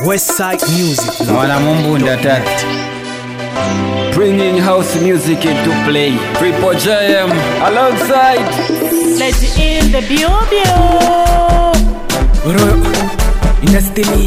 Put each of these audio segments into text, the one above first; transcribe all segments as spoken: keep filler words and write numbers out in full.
Westside Music. Mwana Mumbu Ndatati. Bringing house music into play. Triple J M alongside. Let's in the bio-bio. Bro, industry.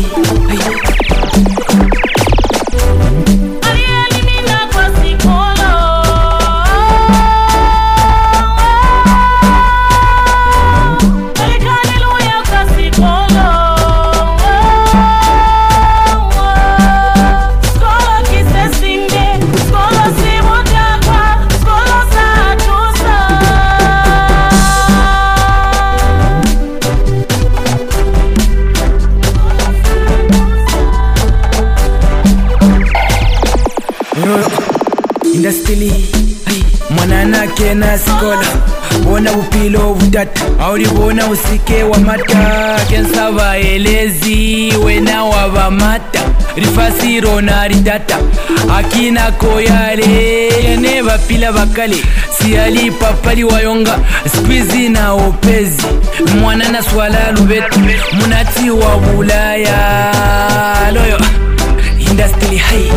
Industry, mwanana kena sikola bona upilo utata auri bona usike wa mata kensaba elezi wena wa mata rifasi rona ridata akina koyale ne bapila bakale siali papali wayonga squeeze na opezi mwanana swala lubetu munati wa bulaya loyo industry hai.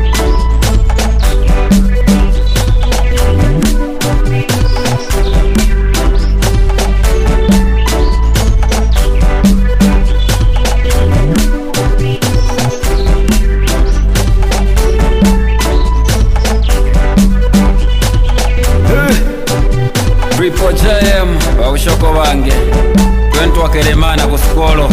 Triple J M wa ushoko wange twentu wakelemana kusikolo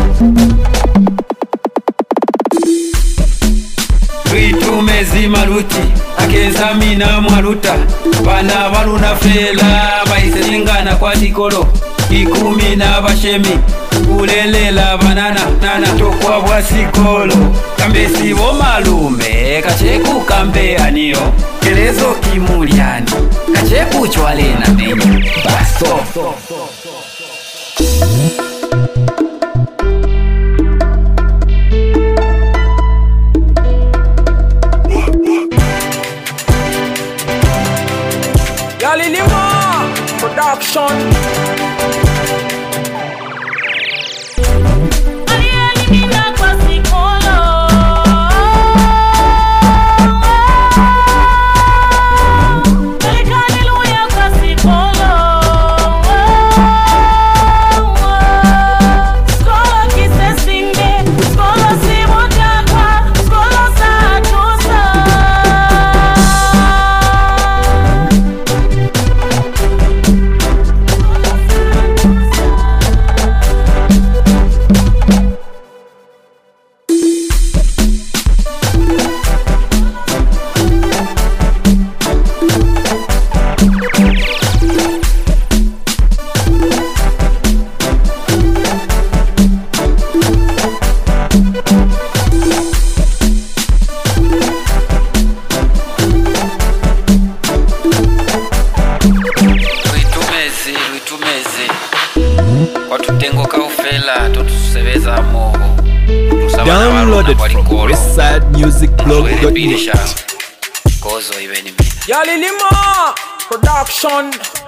Ritume zimaruti akeza mina mwaruta bana baluna fela baiselingana kwa dikolo ikumi na bashemi ulelela banana nana tokwa bwasikolo kambesi bo malume kacheku kambe anio kelezo kimuliani kacheku chwale na nenyo baso Yalilima Production. Downloaded from westside music blog dot net. Yalilima Production.